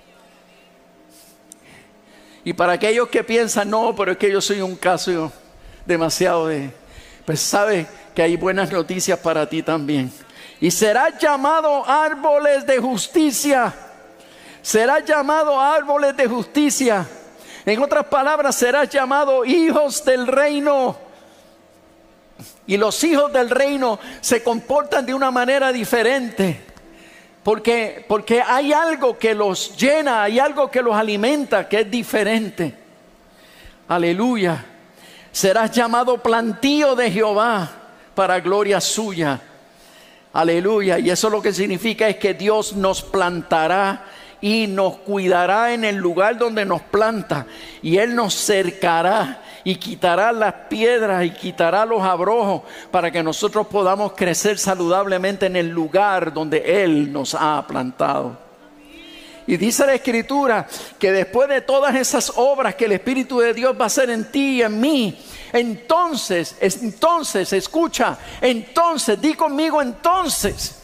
Y para aquellos que piensan, no, pero es que yo soy un caso demasiado de... Pues sabe que hay buenas noticias para ti también. Y serás llamado árboles de justicia. Serás llamado árboles de justicia. En otras palabras, serás llamado hijos del reino. Y los hijos del reino se comportan de una manera diferente. Porque, porque hay algo que los llena, hay algo que los alimenta, que es diferente. Aleluya. Serás llamado plantío de Jehová para gloria suya. Aleluya. Y eso lo que significa es que Dios nos plantará y nos cuidará en el lugar donde nos planta. Y Él nos cercará y quitará las piedras y quitará los abrojos para que nosotros podamos crecer saludablemente en el lugar donde Él nos ha plantado. Y dice la Escritura que después de todas esas obras que el Espíritu de Dios va a hacer en ti y en mí, entonces, entonces, escucha, entonces, di conmigo entonces,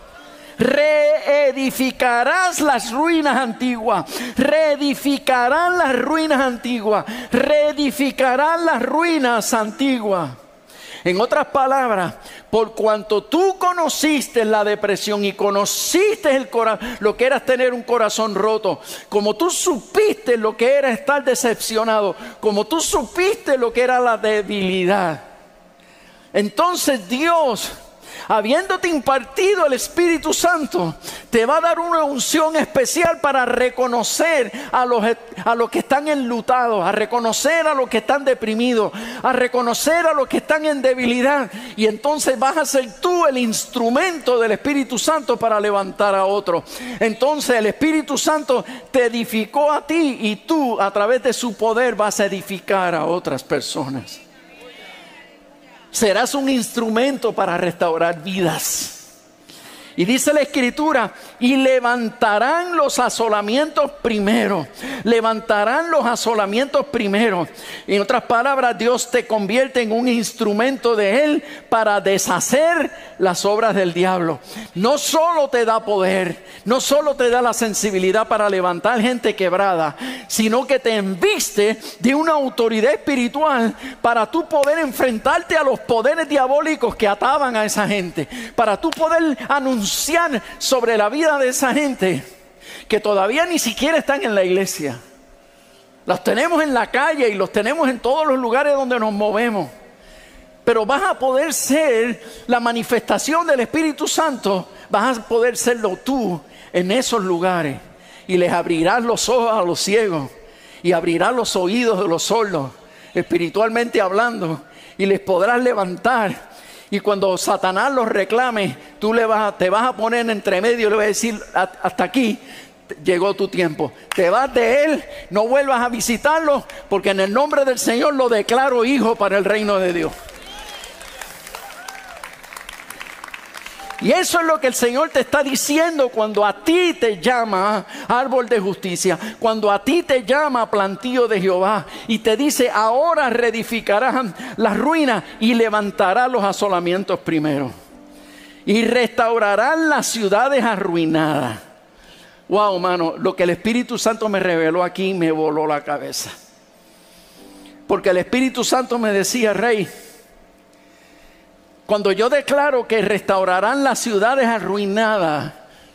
reedificarás las ruinas antiguas, reedificarán las ruinas antiguas, reedificarán las ruinas antiguas. En otras palabras, por cuanto tú conociste la depresión y conociste el cora- lo que era tener un corazón roto, como tú supiste lo que era estar decepcionado, como tú supiste lo que era la debilidad, entonces Dios, habiéndote impartido el Espíritu Santo, te va a dar una unción especial para reconocer a los, a los que están enlutados, a reconocer a los que están deprimidos, a reconocer a los que están en debilidad. Y entonces vas a ser tú el instrumento del Espíritu Santo para levantar a otros. Entonces el Espíritu Santo te edificó a ti y tú a través de su poder vas a edificar a otras personas. Serás un instrumento para restaurar vidas. Y dice la Escritura, y levantarán los asolamientos primero. Levantarán los asolamientos primero. En otras palabras, Dios te convierte en un instrumento de Él para deshacer las obras del diablo. No solo te da poder, no solo te da la sensibilidad para levantar gente quebrada, sino que te enviste de una autoridad espiritual para tú poder enfrentarte a los poderes diabólicos que ataban a esa gente. Para tú poder anunciar sobre la vida de esa gente que todavía ni siquiera están en la iglesia. Los tenemos en la calle y los tenemos en todos los lugares donde nos movemos. Pero vas a poder ser la manifestación del Espíritu Santo, vas a poder serlo tú en esos lugares. Y les abrirás los ojos a los ciegos y abrirás los oídos de los sordos, espiritualmente hablando, y les podrás levantar. Y cuando Satanás los reclame, tú le vas a, te vas a poner entre medio y le vas a decir, hasta aquí llegó tu tiempo. Te vas de él, no vuelvas a visitarlo, porque en el nombre del Señor lo declaro hijo para el reino de Dios. Y eso es lo que el Señor te está diciendo cuando a ti te llama árbol de justicia, cuando a ti te llama plantío de Jehová y te dice, ahora reedificarán las ruinas y levantarán los asolamientos primero y restaurarán las ciudades arruinadas. Wow, mano, lo que el Espíritu Santo me reveló aquí me voló la cabeza, porque el Espíritu Santo me decía, Rey, cuando yo declaro que restaurarán las ciudades arruinadas,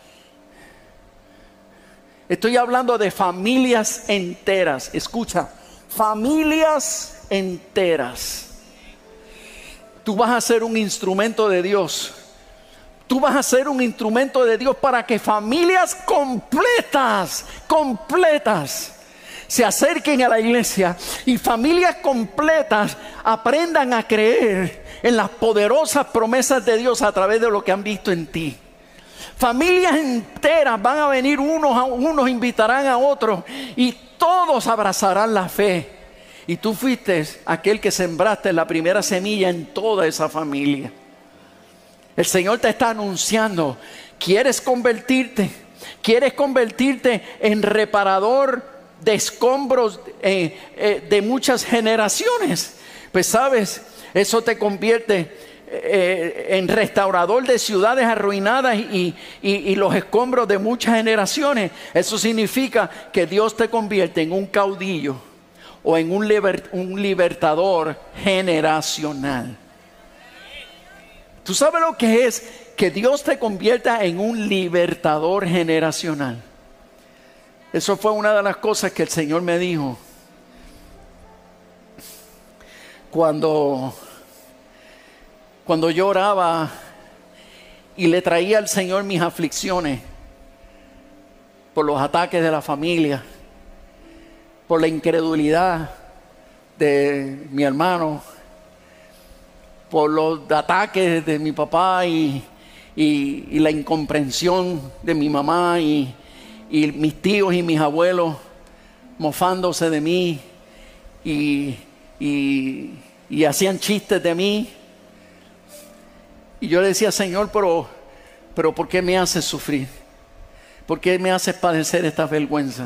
estoy hablando de familias enteras. Escucha, familias enteras. Tú vas a ser un instrumento de Dios. Tú vas a ser un instrumento de Dios para que familias completas, completas, se acerquen a la iglesia y familias completas aprendan a creer en las poderosas promesas de Dios a través de lo que han visto en ti. Familias enteras van a venir, unos a unos invitarán a otros y todos abrazarán la fe. Y tú fuiste aquel que sembraste la primera semilla en toda esa familia. El Señor te está anunciando, ¿quieres convertirte? ¿Quieres convertirte en reparador de escombros eh, eh, de muchas generaciones? Pues sabes, eso te convierte eh, en restaurador de ciudades arruinadas y, y, y los escombros de muchas generaciones. Eso significa que Dios te convierte en un caudillo o en un, liber, un libertador generacional. ¿Tú sabes lo que es que Dios te convierta en un libertador generacional? Eso fue una de las cosas que el Señor me dijo cuando, cuando yo oraba y le traía al Señor mis aflicciones por los ataques de la familia, por la incredulidad de mi hermano, por los ataques de mi papá y, y, y la incomprensión de mi mamá y, y mis tíos y mis abuelos mofándose de mí y, y, y hacían chistes de mí. Y yo le decía, Señor, pero, pero ¿por qué me haces sufrir? ¿Por qué me haces padecer esta vergüenza?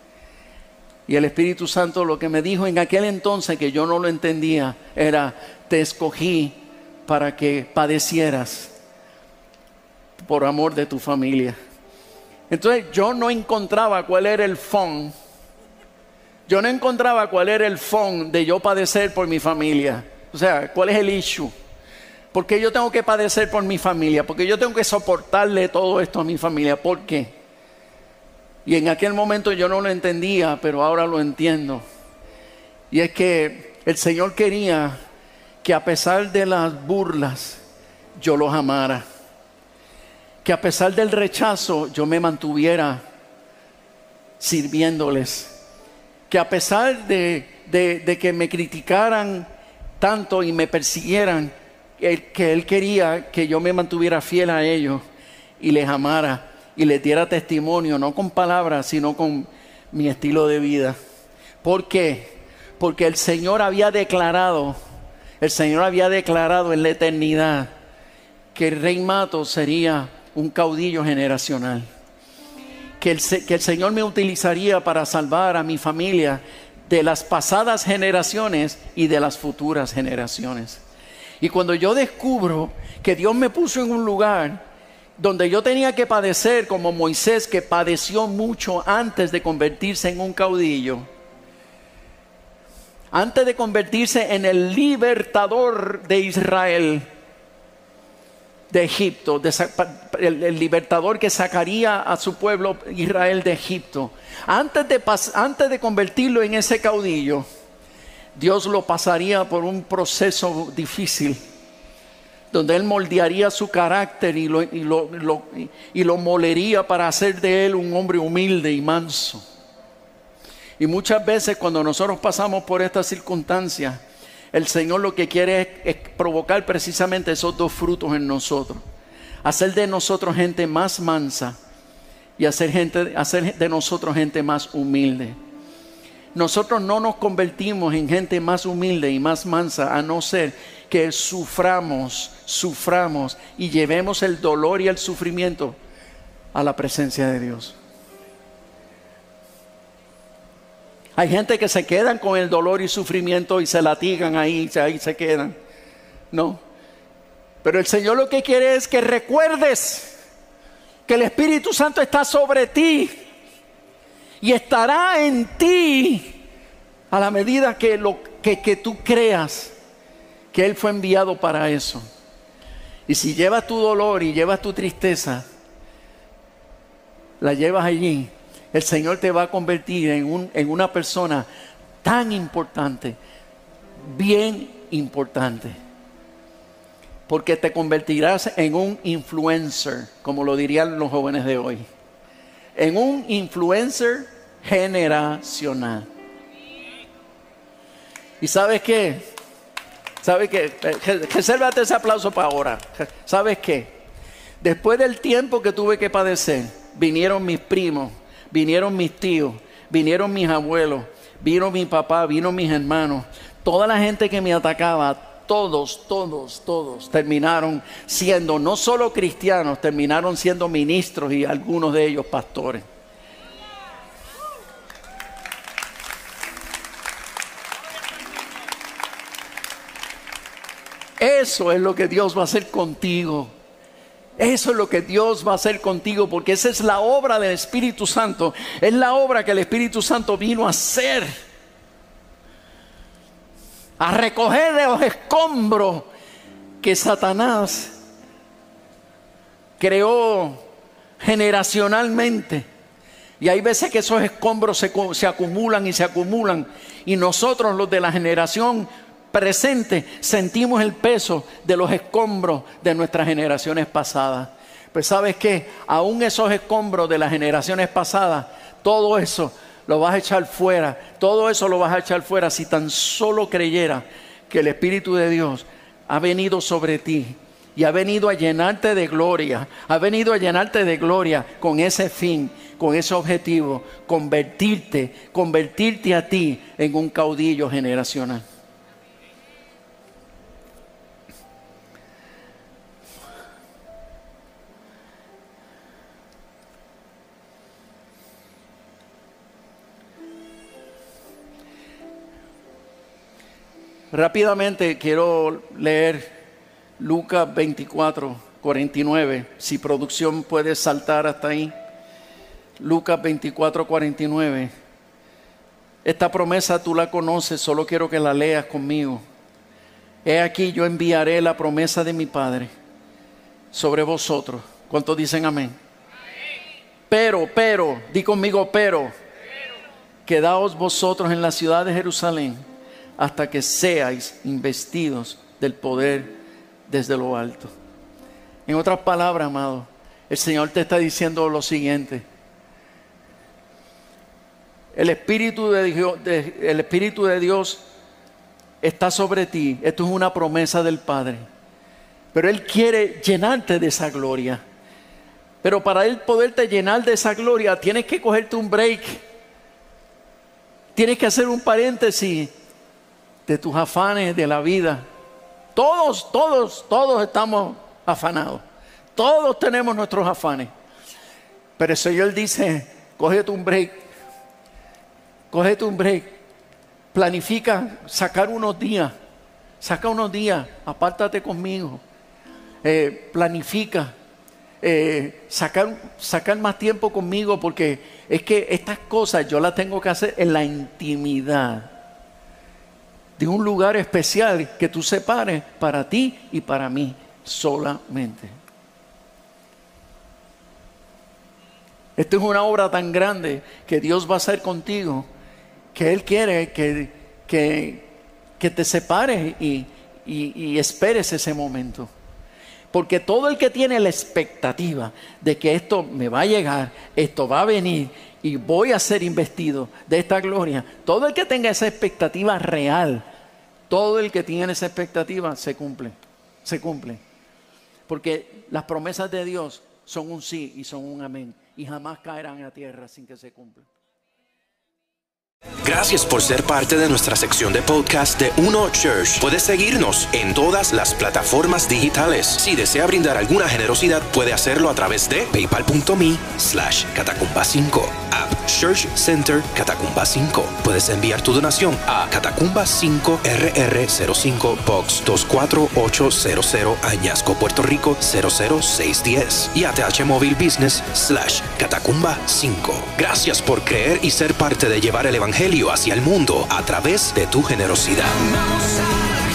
Y el Espíritu Santo lo que me dijo en aquel entonces, que yo no lo entendía, era: te escogí para que padecieras por amor de tu familia. Entonces yo no encontraba cuál era el fondo. Yo no encontraba cuál era el fondo de yo padecer por mi familia. O sea, ¿cuál es el issue? ¿Por qué yo tengo que padecer por mi familia? ¿Por qué yo tengo que soportarle todo esto a mi familia? ¿Por qué? Y en aquel momento yo no lo entendía, pero ahora lo entiendo. Y es que el Señor quería que a pesar de las burlas, yo los amara. Que a pesar del rechazo, yo me mantuviera sirviéndoles. Que a pesar de, de, de que me criticaran tanto y me persiguieran, que, que Él quería que yo me mantuviera fiel a ellos y les amara. Y les diera testimonio, no con palabras, sino con mi estilo de vida. ¿Por qué? Porque el Señor había declarado, el Señor había declarado en la eternidad que el Rey Matos sería un caudillo generacional. Que el, que el Señor me utilizaría para salvar a mi familia de las pasadas generaciones y de las futuras generaciones. Y cuando yo descubro que Dios me puso en un lugar donde yo tenía que padecer como Moisés, que padeció mucho antes de convertirse en un caudillo, antes de convertirse en el libertador de Israel, de Egipto, de, el, el libertador que sacaría a su pueblo Israel de Egipto, antes de, antes de convertirlo en ese caudillo, Dios lo pasaría por un proceso difícil, donde Él moldearía su carácter y lo, y, lo, lo, y, y lo molería para hacer de Él un hombre humilde y manso. Y muchas veces cuando nosotros pasamos por estas circunstancias, el Señor lo que quiere es, es provocar precisamente esos dos frutos en nosotros. Hacer de nosotros gente más mansa y hacer, gente, hacer de nosotros gente más humilde. Nosotros no nos convertimos en gente más humilde y más mansa a no ser que suframos, suframos y llevemos el dolor y el sufrimiento a la presencia de Dios. Hay gente que se quedan con el dolor y sufrimiento y se latigan ahí, ahí se quedan. No. Pero el Señor lo que quiere es que recuerdes que el Espíritu Santo está sobre ti y estará en ti a la medida que, lo, que, que tú creas que Él fue enviado para eso. Y si llevas tu dolor y llevas tu tristeza, la llevas allí, el Señor te va a convertir en, un, en una persona tan importante, bien importante, porque te convertirás en un influencer, como lo dirían los jóvenes de hoy, en un influencer generacional. ¿Y sabes qué? ¿Sabes qué? Resérvate ese aplauso para ahora. ¿Sabes qué? Después del tiempo que tuve que padecer, vinieron mis primos, vinieron mis tíos, vinieron mis abuelos, vino mi papá, vino mis hermanos. Toda la gente que me atacaba, todos, todos, todos terminaron siendo no solo cristianos, terminaron siendo ministros y algunos de ellos pastores. Eso es lo que Dios va a hacer contigo. Eso es lo que Dios va a hacer contigo, porque esa es la obra del Espíritu Santo. Es la obra que el Espíritu Santo vino a hacer. A recoger de los escombros que Satanás creó generacionalmente. Y hay veces que esos escombros se, se acumulan y se acumulan. Y nosotros, los de la generación presente, sentimos el peso de los escombros de nuestras generaciones pasadas. Pues ¿sabes qué? Aún esos escombros de las generaciones pasadas, todo eso lo vas a echar fuera. Todo eso lo vas a echar fuera si tan solo creyera que el Espíritu de Dios ha venido sobre ti y ha venido a llenarte de gloria. Ha venido a llenarte de gloria con ese fin, con ese objetivo, convertirte, convertirte a ti en un caudillo generacional. Rápidamente quiero leer Lucas veinticuatro, cuarenta y nueve. Si producción puede saltar hasta ahí. Lucas veinticuatro, cuarenta y nueve. Esta promesa tú la conoces, solo quiero que la leas conmigo. He aquí yo enviaré la promesa de mi Padre sobre vosotros. ¿Cuántos dicen amén? Pero, pero, di conmigo, pero, quedaos vosotros en la ciudad de Jerusalén hasta que seáis investidos del poder desde lo alto. En otras palabras, amado, el Señor te está diciendo lo siguiente. El Espíritu de Dios, de, el Espíritu de Dios está sobre ti. Esto es una promesa del Padre. Pero Él quiere llenarte de esa gloria. Pero para Él poderte llenar de esa gloria, tienes que cogerte un break. Tienes que hacer un paréntesis de tus afanes de la vida. Todos, todos, todos estamos afanados. Todos tenemos nuestros afanes. Pero el Señor dice, cógete un break. Cógete un break. Planifica sacar unos días. Saca unos días. Apártate conmigo. Eh, planifica. Eh, sacar, sacar más tiempo conmigo, porque es que estas cosas yo las tengo que hacer en la intimidad de un lugar especial que tú separes para ti y para mí solamente. Esto es una obra tan grande que Dios va a hacer contigo, que Él quiere que, que, que te separes y, y, y esperes ese momento. Porque todo el que tiene la expectativa de que esto me va a llegar, esto va a venir y voy a ser investido de esta gloria, todo el que tenga esa expectativa real, todo el que tiene esa expectativa se cumple, se cumple. Porque las promesas de Dios son un sí y son un amén y jamás caerán a tierra sin que se cumplan. Gracias por ser parte de nuestra sección de podcast de Uno Church. Puedes seguirnos en todas las plataformas digitales. Si desea brindar alguna generosidad, puede hacerlo a través de paypal.me slash catacumba 5, app Church Center Catacumba cinco. Puedes enviar tu donación a Catacumba cinco R R cero cinco Box dos cuatro ocho cero cero Añasco, Puerto Rico cero cero seis uno cero y a T H Móvil Business slash Catacumba cinco. Gracias por creer y ser parte de llevar el Evangelio hacia el mundo a través de tu generosidad.